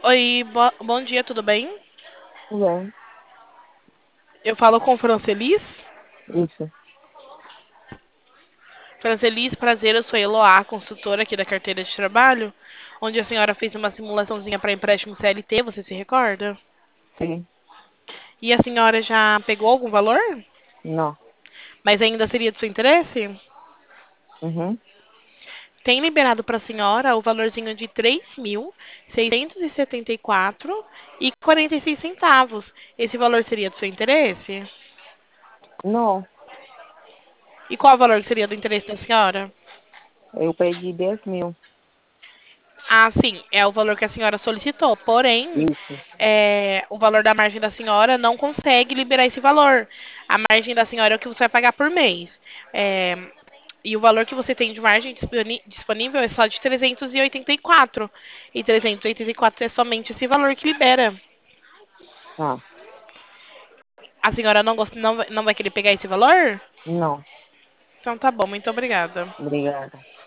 Oi, bom dia, tudo bem? Tudo bem, Eu falo com Francelis. isso, Francelis, prazer, eu sou Eloá, consultora aqui da carteira de trabalho, onde a senhora fez uma simulaçãozinha para empréstimo CLT, você se recorda? sim, E a senhora já pegou algum valor? não, Mas ainda seria de seu interesse? uhum, Tem liberado para a senhora o valorzinho de 3.674,46 centavos. Esse valor seria do seu interesse? não, E qual o valor que seria do interesse da senhora? eu pedi 10.000, Ah, sim, é o valor que a senhora solicitou. Porém, isso, o valor da margem da senhora não consegue liberar esse valor. A margem da senhora é o que você vai pagar por mês. É, e o valor que você tem de margem disponível é só de 384. E 384 é somente esse valor que libera. tá, A senhora não vai querer pegar esse valor? não, Então tá bom, muito obrigada. obrigada.